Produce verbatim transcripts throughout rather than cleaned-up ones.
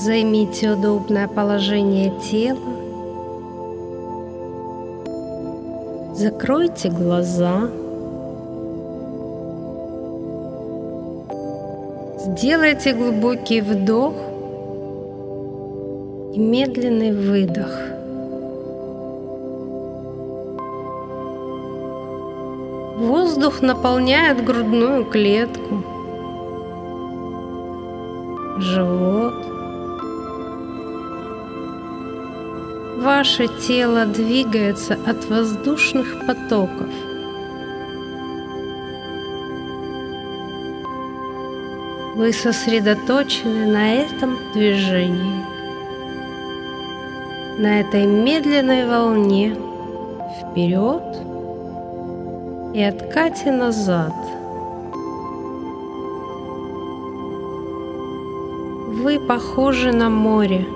Займите удобное положение тела. Закройте глаза. Сделайте глубокий вдох и медленный выдох. Воздух наполняет грудную клетку, живот. Ваше тело двигается от воздушных потоков. Вы сосредоточены на этом движении, на этой медленной волне вперед и откате назад. Вы похожи на море.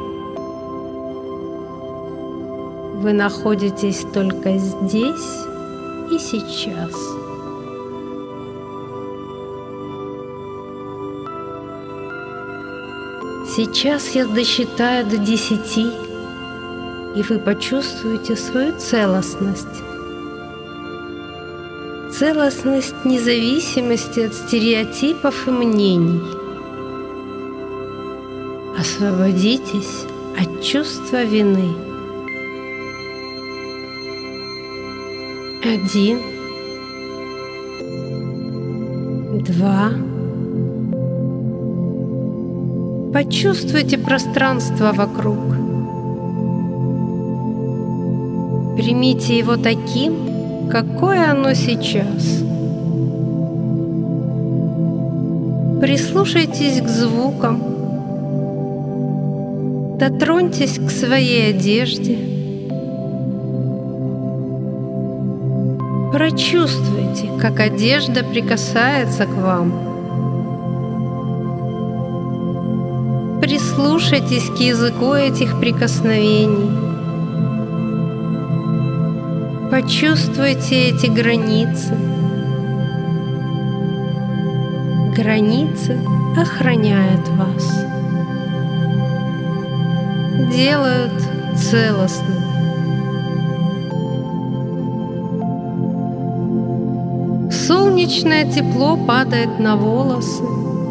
Вы находитесь только здесь и сейчас. Сейчас я досчитаю до десяти, и вы почувствуете свою целостность. Целостность независимости от стереотипов и мнений. Освободитесь от чувства вины. Один, два. Почувствуйте пространство вокруг. Примите его таким, какое оно сейчас. Прислушайтесь к звукам. Дотроньтесь к своей одежде. Прочувствуйте, как одежда прикасается к вам. Прислушайтесь к языку этих прикосновений. Почувствуйте эти границы. Границы охраняют вас, делают целостным. Солнечное тепло падает на волосы.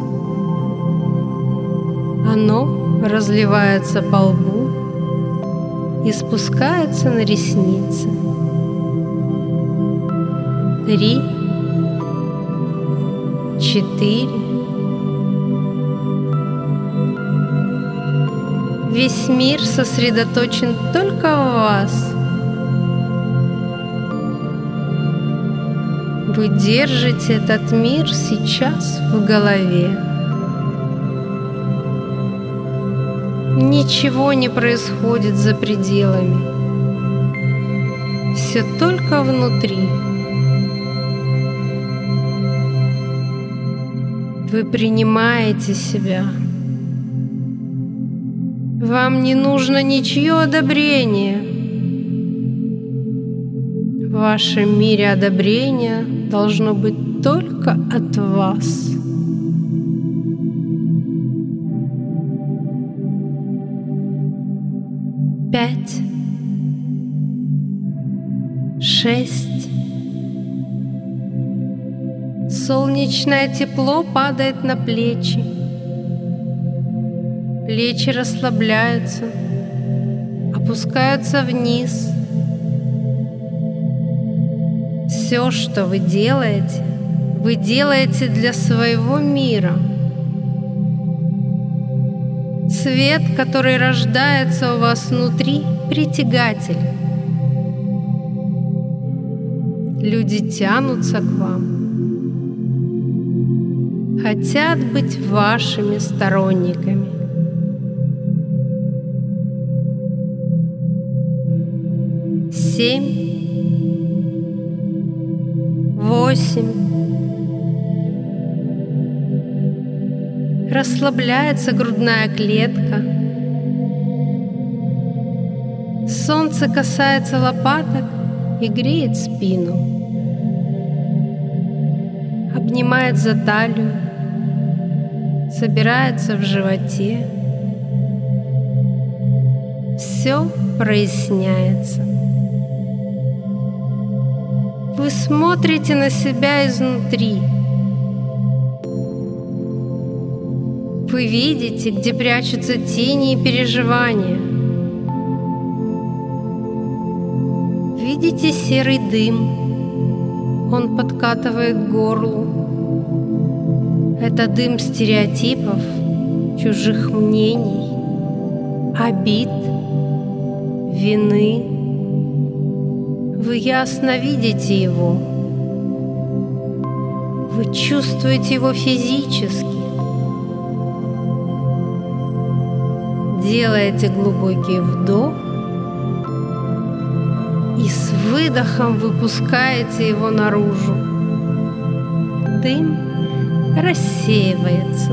Оно разливается по лбу и спускается на ресницы. Три, четыре. Весь мир сосредоточен только в вас. Вы держите этот мир сейчас в голове. Ничего не происходит за пределами. Все только внутри. Вы принимаете себя. Вам не нужно ничье одобрение. В вашем мире одобрение должно быть только от вас. Пять, шесть. Солнечное тепло падает на плечи. Плечи расслабляются, опускаются вниз. Все, что вы делаете, вы делаете для своего мира. Свет, который рождается у вас внутри, притягатель. Люди тянутся к вам, хотят быть вашими сторонниками. Семь, восемь. Расслабляется грудная клетка. Солнце касается лопаток и греет спину. Обнимает за талию, собирается в животе. все проясняется. Вы смотрите на себя изнутри. Вы видите, где прячутся тени и переживания. Видите серый дым. Он подкатывает к горлу. Это дым стереотипов, чужих мнений, обид, вины. Вы ясно видите его. Вы чувствуете его физически. Делаете глубокий вдох и с выдохом выпускаете его наружу. Дым рассеивается.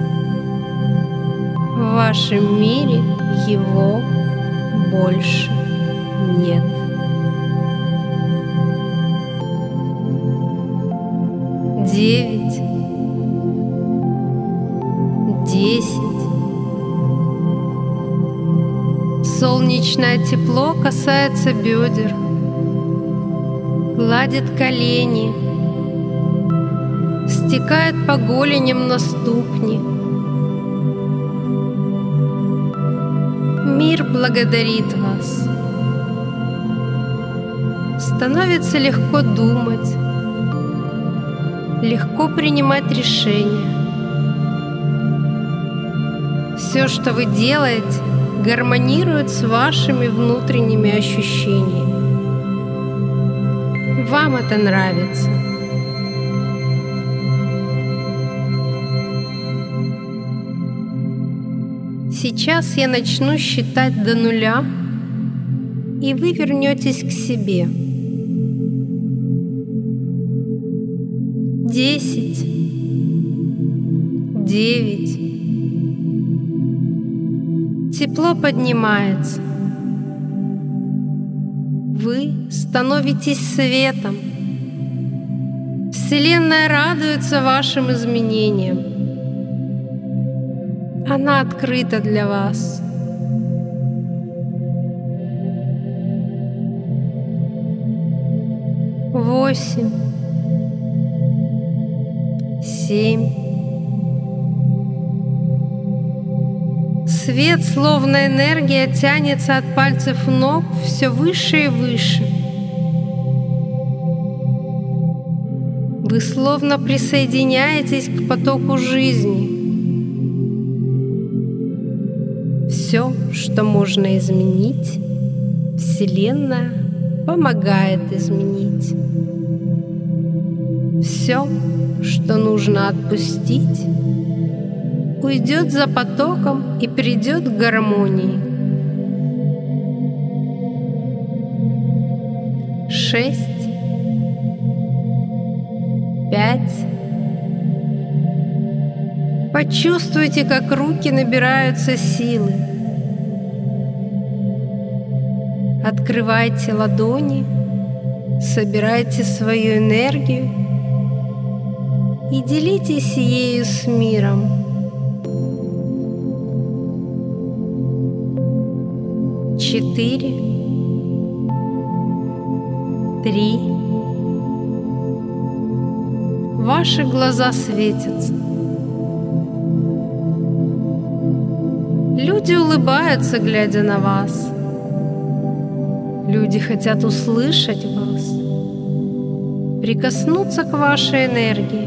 В вашем мире его больше нет. Девять, десять. Солнечное тепло касается бедер, гладит колени, стекает по голеням на ступни. Мир благодарит вас. Становится легко думать, легко принимать решения. Все, что вы делаете, гармонирует с вашими внутренними ощущениями. Вам это нравится. Сейчас я начну считать до нуля, и вы вернетесь к себе. Десять, девять. Тепло поднимается. Вы становитесь светом. Вселенная радуется вашим изменениям. Она открыта для вас. Восемь, семь. Свет, словно энергия, тянется от пальцев ног все выше и выше. Вы словно присоединяетесь к потоку жизни. Все, что можно изменить, Вселенная помогает изменить. Все, что нужно отпустить, уйдет за потоком и придет к гармонии. Шесть, пять. Почувствуйте, как руки набираются силы. Открывайте ладони, собирайте свою энергию и делитесь ею с миром. Четыре, три. Ваши глаза светятся. Люди улыбаются, глядя на вас. Люди хотят услышать вас, прикоснуться к вашей энергии.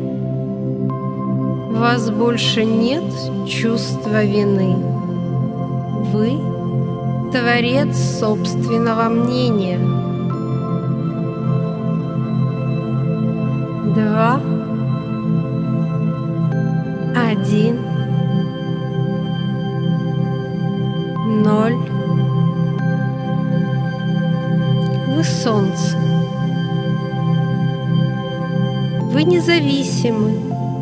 У вас больше нет чувства вины. Вы — творец собственного мнения. Два, один, ноль. Вы солнце. Вы независимы.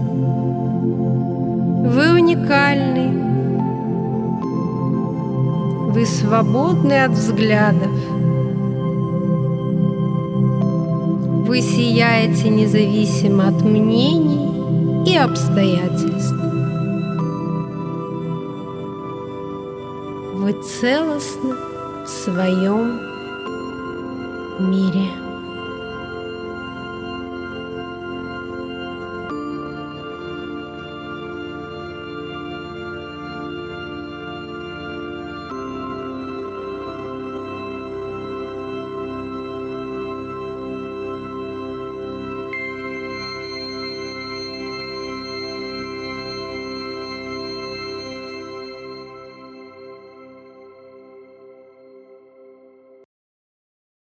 Вы уникальны. Вы свободны от взглядов. Вы сияете независимо от мнений и обстоятельств. Вы целостны в своем мире.